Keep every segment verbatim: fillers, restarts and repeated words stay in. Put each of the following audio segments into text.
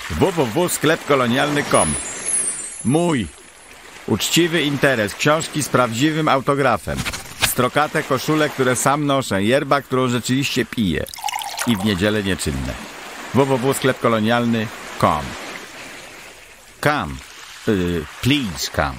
w w w kropka sklep kolonialny kropka com. Mój uczciwy interes, książki z prawdziwym autografem, strokate koszule, które sam noszę, yerba, którą rzeczywiście piję i w niedzielę nieczynne. w w w kropka sklep kolonialny kropka com. Come, uh, please come.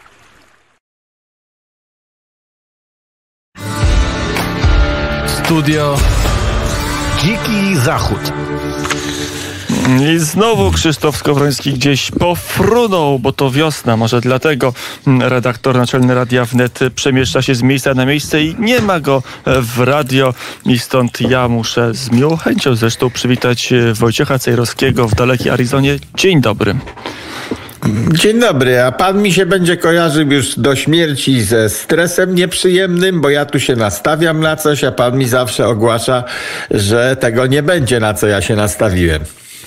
Studio Dziki Zachód. I znowu Krzysztof Skowroński gdzieś pofrunął, bo to wiosna. Może dlatego redaktor naczelny Radia Wnet przemieszcza się z miejsca na miejsce i nie ma go w radio. I stąd ja muszę z miłą chęcią zresztą przywitać Wojciecha Cejrowskiego w dalekiej Arizonie. Dzień dobry. Dzień dobry, a pan mi się będzie kojarzył już do śmierci ze stresem nieprzyjemnym, bo ja tu się nastawiam na coś, a pan mi zawsze ogłasza, że tego nie będzie, na co ja się nastawiłem.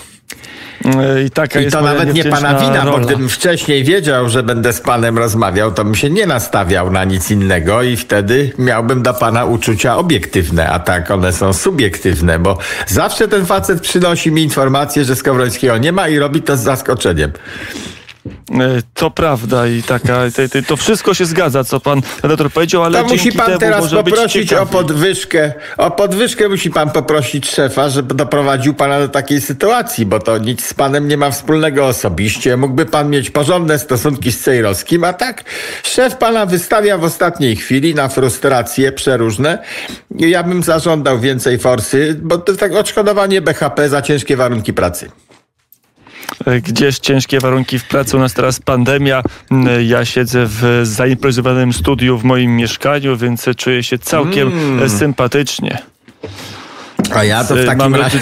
I, taka I jest to moja nawet nie pana wina, rola. bo gdybym wcześniej wiedział, że będę z panem rozmawiał, to bym się nie nastawiał na nic innego i wtedy miałbym do pana uczucia obiektywne, a tak one są subiektywne, bo zawsze ten facet przynosi mi informację, że Skowrońskiego nie ma i robi to z zaskoczeniem. To prawda i taka, to, to wszystko się zgadza, co pan redaktor powiedział, ale to musi pan teraz poprosić o podwyżkę. O podwyżkę musi pan poprosić szefa, żeby doprowadził pana do takiej sytuacji, bo to nic z panem nie ma wspólnego osobiście. Mógłby pan mieć porządne stosunki z Cejrowskim, a tak szef pana wystawia w ostatniej chwili na frustracje przeróżne. Ja bym zażądał więcej forsy, bo to tak odszkodowanie B H P za ciężkie warunki pracy. Gdzież ciężkie warunki w pracy, u nas teraz pandemia. Ja siedzę w zaimprowizowanym studiu w moim mieszkaniu, więc czuję się całkiem mm. sympatycznie. A ja to w takim, razie,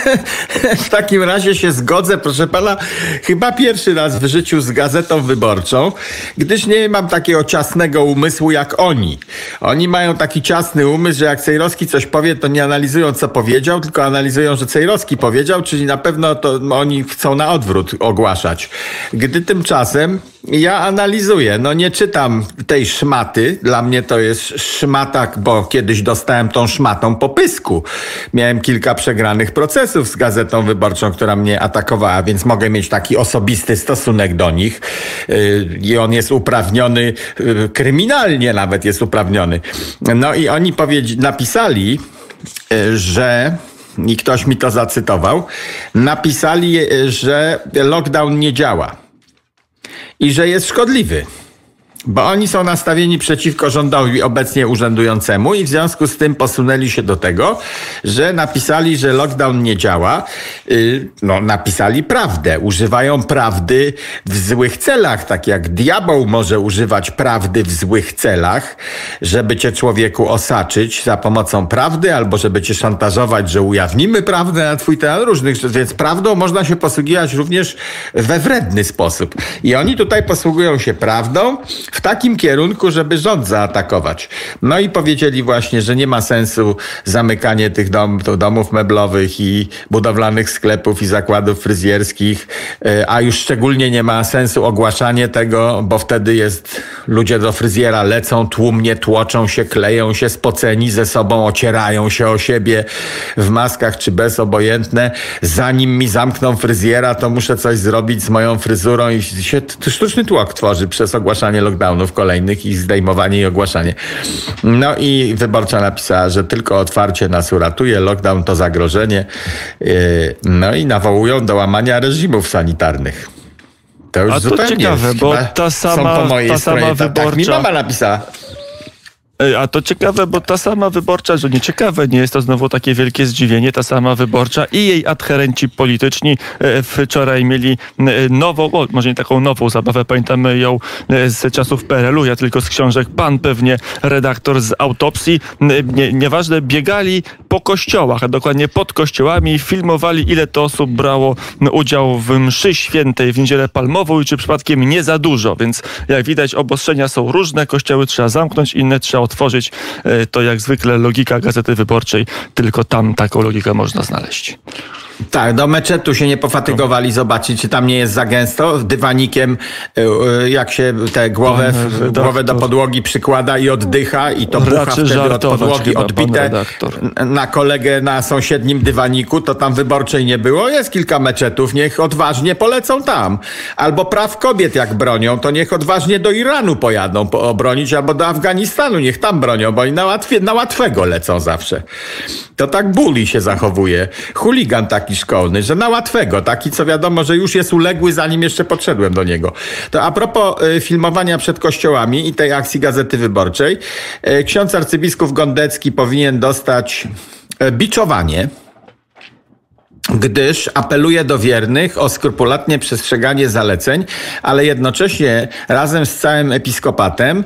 w takim razie się zgodzę, proszę pana, chyba pierwszy raz w życiu z Gazetą Wyborczą, gdyż nie mam takiego ciasnego umysłu jak oni. Oni mają taki ciasny umysł, że jak Cejrowski coś powie, to nie analizują, co powiedział, tylko analizują, że Cejrowski powiedział, czyli na pewno to oni chcą na odwrót ogłaszać. Gdy tymczasem ja analizuję, no nie czytam tej szmaty, dla mnie to jest szmata, bo kiedyś dostałem tą szmatą po pysku. Miałem kilka przegranych procesów z Gazetą Wyborczą, która mnie atakowała, więc mogę mieć taki osobisty stosunek do nich i on jest uprawniony, kryminalnie nawet jest uprawniony. No i oni powiedzi- napisali, że... i ktoś mi to zacytował, napisali, że lockdown nie działa i że jest szkodliwy. Bo oni są nastawieni przeciwko rządowi obecnie urzędującemu i w związku z tym posunęli się do tego, że napisali, że lockdown nie działa. Yy, no, napisali prawdę. Używają prawdy w złych celach, tak jak diabeł może używać prawdy w złych celach, żeby cię człowieku osaczyć za pomocą prawdy, albo żeby cię szantażować, że ujawnimy prawdę na twój temat różnych rzeczy. Więc prawdą można się posługiwać również we wredny sposób. I oni tutaj posługują się prawdą w takim kierunku, żeby rząd zaatakować. No i powiedzieli właśnie, że nie ma sensu zamykanie tych dom, domów meblowych i budowlanych sklepów i zakładów fryzjerskich, a już szczególnie nie ma sensu ogłaszanie tego, bo wtedy jest, ludzie do fryzjera lecą tłumnie, tłoczą się, kleją się, spoceni ze sobą, ocierają się o siebie w maskach czy bez, obojętne. Zanim mi zamkną fryzjera, to muszę coś zrobić z moją fryzurą i się sztuczny tłok tworzy przez ogłaszanie lockdownu kolejnych i zdejmowanie i ogłaszanie. No i Wyborcza napisała, że tylko otwarcie nas uratuje, lockdown to zagrożenie. No i nawołują do łamania reżimów sanitarnych. To już A to zupełnie ciekawe, jest, bo ta sama, ta sama Wyborcza... Tak mi mama napisała. A to ciekawe, bo ta sama Wyborcza, że nie ciekawe, nie jest to znowu takie wielkie zdziwienie, ta sama Wyborcza i jej adherenci polityczni wczoraj mieli nową, o, może nie taką nową zabawę, pamiętamy ją z czasów P R L u, ja tylko z książek, pan pewnie redaktor z autopsji, nie, nieważne, biegali po kościołach, a dokładnie pod kościołami i filmowali, ile to osób brało udział w mszy świętej w Niedzielę Palmową i czy przypadkiem nie za dużo, więc jak widać obostrzenia są różne, kościoły trzeba zamknąć, inne trzeba otworzyć. To jak zwykle logika Gazety Wyborczej, tylko tam taką logikę można znaleźć. Tak, do meczetu się nie pofatygowali zobaczyć, czy tam nie jest za gęsto. Dywanikiem, jak się tę głowę, głowę do podłogi przykłada i oddycha i to bucha wtedy od podłogi chyba, odbite na kolegę na sąsiednim dywaniku, to tam wyborczej nie było. Jest kilka meczetów, niech odważnie polecą tam. Albo praw kobiet jak bronią, to niech odważnie do Iranu pojadą po obronić, albo do Afganistanu, niech tam bronią, bo oni na, łatwie, na łatwego lecą zawsze. To tak bully się zachowuje. Chuligan taki szkolny, że na łatwego, taki co wiadomo, że już jest uległy, zanim jeszcze podszedłem do niego. To a propos y, filmowania przed kościołami i tej akcji Gazety Wyborczej, y, ksiądz arcybiskup Gondecki powinien dostać y, biczowanie, gdyż apeluje do wiernych o skrupulatnie przestrzeganie zaleceń, ale jednocześnie razem z całym episkopatem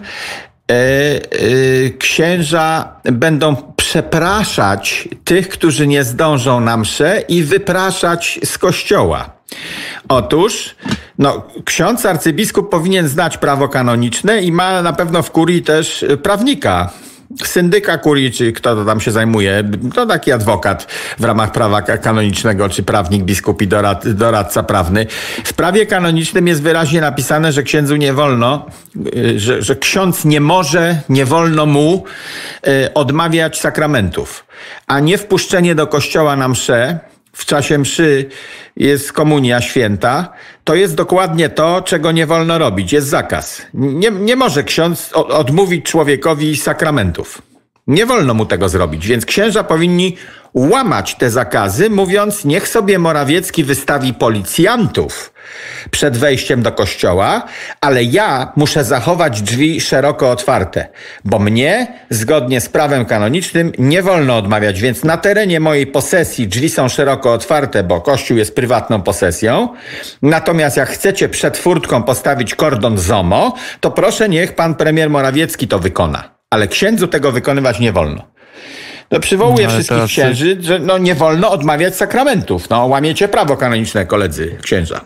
księża będą przepraszać tych, którzy nie zdążą na mszę i wypraszać z kościoła. Otóż, no, ksiądz arcybiskup powinien znać prawo kanoniczne i ma na pewno w kurii też prawnika. Syndyka kurii, czy kto to tam się zajmuje, to taki adwokat w ramach prawa kanonicznego, czy prawnik, biskup i dorad, doradca prawny. W prawie kanonicznym jest wyraźnie napisane, że księdzu nie wolno, że, że ksiądz nie może, nie wolno mu y, odmawiać sakramentów, a nie wpuszczenie do kościoła na mszę. W czasie mszy jest komunia święta, to jest dokładnie to, czego nie wolno robić. Jest zakaz. Nie, nie może ksiądz odmówić człowiekowi sakramentów. Nie wolno mu tego zrobić, więc księża powinni łamać te zakazy, mówiąc, niech sobie Morawiecki wystawi policjantów przed wejściem do kościoła, ale ja muszę zachować drzwi szeroko otwarte, bo mnie, zgodnie z prawem kanonicznym, nie wolno odmawiać, więc na terenie mojej posesji drzwi są szeroko otwarte, bo kościół jest prywatną posesją, natomiast jak chcecie przed furtką postawić kordon ZOMO, to proszę, niech pan premier Morawiecki to wykona, ale księdzu tego wykonywać nie wolno. No, przywołuję no, wszystkich teraz... księży, że no, nie wolno odmawiać sakramentów. No, łamiecie prawo kanoniczne, koledzy księża.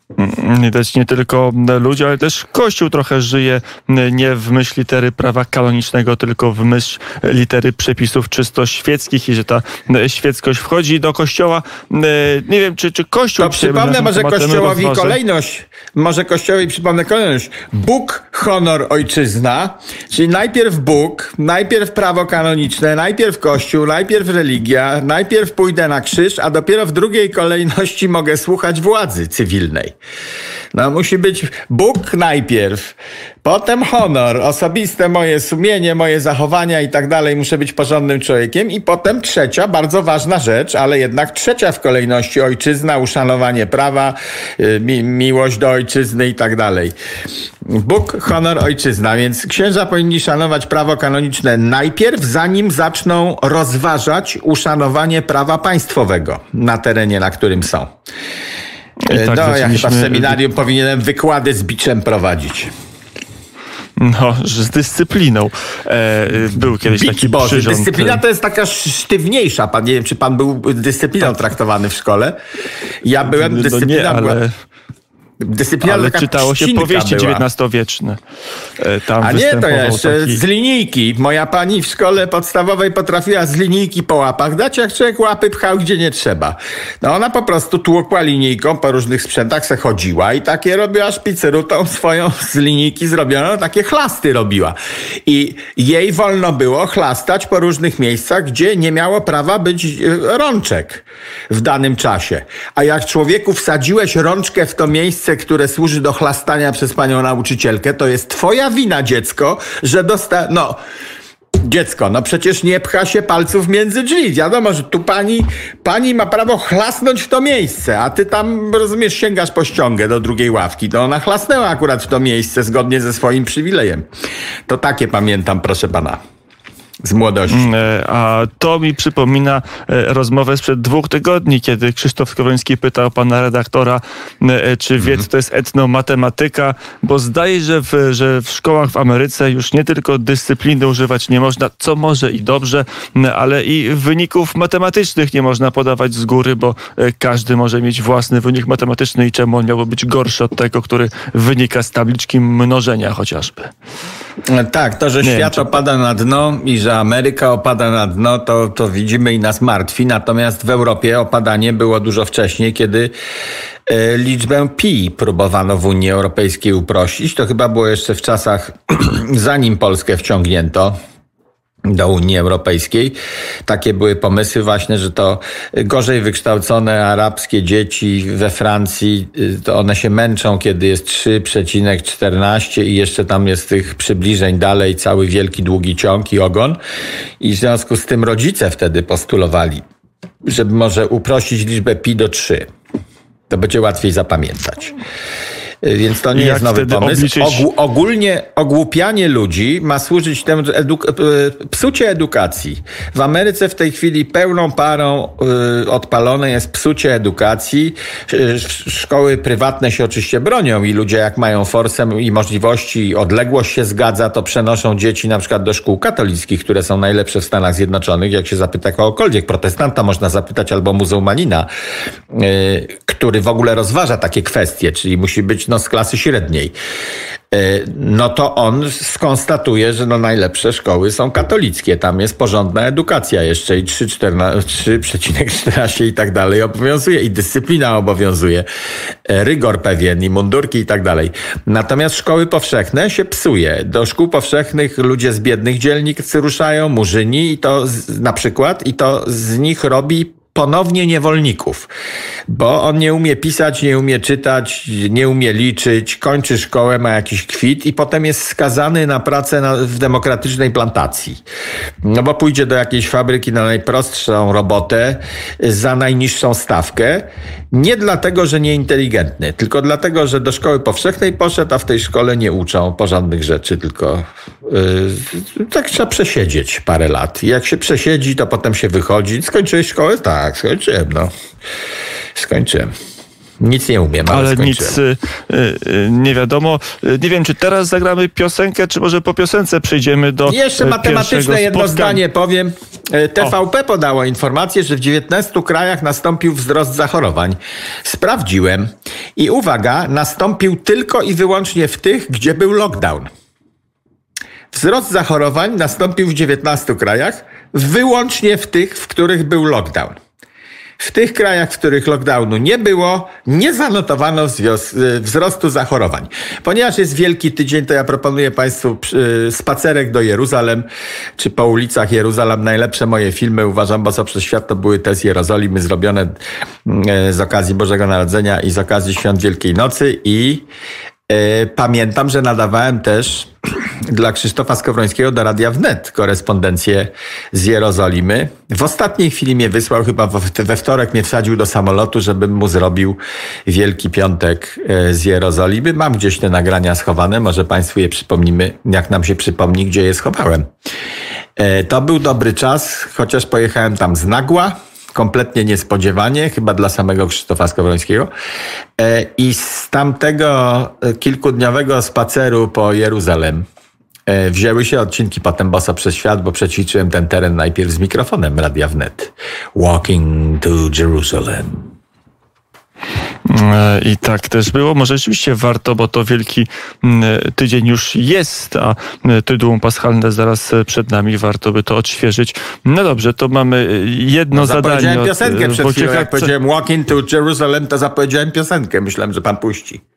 Też nie tylko ludzie, ale też Kościół trochę żyje nie w myśl litery prawa kanonicznego, tylko w myśl litery przepisów czysto świeckich i że ta świeckość wchodzi do Kościoła. Nie wiem, czy, czy Kościół... To przypomnę może Kościołowi rozważy. kolejność. Może Kościołowi przypomnę kolejność. Bóg, honor, ojczyzna. Czyli najpierw Bóg, najpierw prawo kanoniczne, najpierw Kościół, najpierw religia, najpierw pójdę na krzyż, a dopiero w drugiej kolejności mogę słuchać władzy cywilnej. No musi być Bóg najpierw, potem honor, osobiste moje sumienie, moje zachowania i tak dalej. Muszę być porządnym człowiekiem i potem trzecia, bardzo ważna rzecz, ale jednak trzecia w kolejności ojczyzna, uszanowanie prawa, mi- miłość do ojczyzny i tak dalej. Bóg, honor, ojczyzna, więc księża powinni szanować prawo kanoniczne najpierw, zanim zaczną rozważać uszanowanie prawa państwowego na terenie, na którym są. Tak, no, ja chyba w seminarium powinienem wykłady z biczem prowadzić. No, z dyscypliną. E, był kiedyś Bicz taki Boży, przyrząd. Dyscyplina to jest taka sztywniejsza. Pan, nie wiem, czy pan był dyscypliną tak. traktowany w szkole. Ja byłem dyscypliną... No nie, ale... Dyscyplina ale czytało się powieści dziewiętnastowieczne. Tam A nie, to jeszcze taki... z linijki. Moja pani w szkole podstawowej potrafiła z linijki po łapach dać, jak człowiek łapy pchał gdzie nie trzeba. No ona po prostu tłukła linijką, po różnych sprzętach se chodziła i takie robiła szpicyrutą swoją z linijki zrobiono, takie chlasty robiła. I jej wolno było chlastać po różnych miejscach, gdzie nie miało prawa być rączek w danym czasie. A jak człowieku wsadziłeś rączkę w to miejsce, które służy do chlastania przez panią nauczycielkę, to jest twoja wina, dziecko, że dosta... No, dziecko, no przecież nie pcha się palców między drzwi. Wiadomo, że tu pani, pani ma prawo chlasnąć w to miejsce, a ty tam, rozumiesz, sięgasz po ściągę do drugiej ławki. To ona chlasnęła akurat w to miejsce zgodnie ze swoim przywilejem. To takie pamiętam, proszę pana. Z młodości. A to mi przypomina rozmowę sprzed dwóch tygodni, kiedy Krzysztof Skowroński pytał pana redaktora, czy wie, co to jest etnomatematyka, bo zdaje się, że w, że w szkołach w Ameryce już nie tylko dyscypliny używać nie można, co może i dobrze, ale i wyników matematycznych nie można podawać z góry, bo każdy może mieć własny wynik matematyczny i czemu on miałby być gorszy od tego, który wynika z tabliczki mnożenia chociażby. Tak, to, że Nie świat wiem, czy... opada na dno i że Ameryka opada na dno, to, to widzimy i nas martwi. Natomiast w Europie opadanie było dużo wcześniej, kiedy e, liczbę pi próbowano w Unii Europejskiej uprościć. To chyba było jeszcze w czasach, zanim Polskę wciągnięto do Unii Europejskiej. Takie były pomysły właśnie, że to gorzej wykształcone arabskie dzieci we Francji, to one się męczą, kiedy jest trzy przecinek czternaście i jeszcze tam jest tych przybliżeń dalej cały wielki, długi ciąg i ogon. I w związku z tym rodzice wtedy postulowali, żeby może uprościć liczbę pi do trzy. To będzie łatwiej zapamiętać. Więc to nie Jak jest nowy pomysł. Obliczyć... Ogó- ogólnie ogłupianie ludzi ma służyć temu, eduk- psucie edukacji. W Ameryce w tej chwili pełną parą y, odpalone jest psucie edukacji. Szkoły prywatne się oczywiście bronią i ludzie jak mają forsę i możliwości i odległość się zgadza, to przenoszą dzieci na przykład do szkół katolickich, które są najlepsze w Stanach Zjednoczonych. Jak się zapyta kogokolwiek, protestanta można zapytać albo muzułmanina, y, który w ogóle rozważa takie kwestie, czyli musi być no, z klasy średniej, no to on skonstatuje, że no najlepsze szkoły są katolickie. Tam jest porządna edukacja jeszcze i trzy przecinek czternaście i tak dalej obowiązuje i dyscyplina obowiązuje, rygor pewien i mundurki i tak dalej. Natomiast szkoły powszechne się psuje. Do szkół powszechnych ludzie z biednych dzielnic ruszają, murzyni i to z, na przykład i to z nich robi ponownie niewolników, bo on nie umie pisać, nie umie czytać, nie umie liczyć, kończy szkołę, ma jakiś kwit i potem jest skazany na pracę na, w demokratycznej plantacji. No bo pójdzie do jakiejś fabryki na najprostszą robotę za najniższą stawkę, nie dlatego, że nieinteligentny, tylko dlatego, że do szkoły powszechnej poszedł, a w tej szkole nie uczą porządnych rzeczy, tylko yy, tak trzeba przesiedzieć parę lat. I jak się przesiedzi, to potem się wychodzi. Skończyłeś szkołę? Tak, skończyłem, no. Skończyłem. Nic nie umiem, ale, ale nic y, y, nie wiadomo. Nie wiem, czy teraz zagramy piosenkę, czy może po piosence przejdziemy do Jeszcze matematyczne jedno zdanie powiem. T V P podało informację, że w dziewiętnastu krajach nastąpił wzrost zachorowań. Sprawdziłem i uwaga, nastąpił tylko i wyłącznie w tych, gdzie był lockdown. Wzrost zachorowań nastąpił w dziewiętnastu krajach, wyłącznie w tych, w których był lockdown. W tych krajach, w których lockdownu nie było, nie zanotowano wzrostu zachorowań. Ponieważ jest Wielki Tydzień, to ja proponuję Państwu spacerek do Jeruzalem, czy po ulicach Jeruzalem. Najlepsze moje filmy, uważam, bo co przez świat to były te z Jerozolimy zrobione z okazji Bożego Narodzenia i z okazji Świąt Wielkiej Nocy. I e, pamiętam, że nadawałem też dla Krzysztofa Skowrońskiego do Radia Wnet korespondencję z Jerozolimy. W ostatniej chwili mnie wysłał, chyba we wtorek mnie wsadził do samolotu, żebym mu zrobił Wielki Piątek z Jerozolimy. Mam gdzieś te nagrania schowane, może Państwu je przypomnimy, jak nam się przypomni, gdzie je schowałem. To był dobry czas, chociaż pojechałem tam z nagła, kompletnie niespodziewanie, chyba dla samego Krzysztofa Skowrońskiego. I z tamtego kilkudniowego spaceru po Jeruzalem wzięły się odcinki potem Boso przez świat, bo przećwiczyłem ten teren najpierw z mikrofonem Radia Wnet. Walking to Jerusalem. I tak też było. Może rzeczywiście warto, bo to Wielki Tydzień już jest, a Tyduum Paschalne zaraz przed nami. Warto by to odświeżyć. No dobrze, to mamy jedno no, zadanie. Zapowiedziałem piosenkę przed chwilą. Jak powiedziałem Walking to Jerusalem, to zapowiedziałem piosenkę. Myślałem, że pan puści.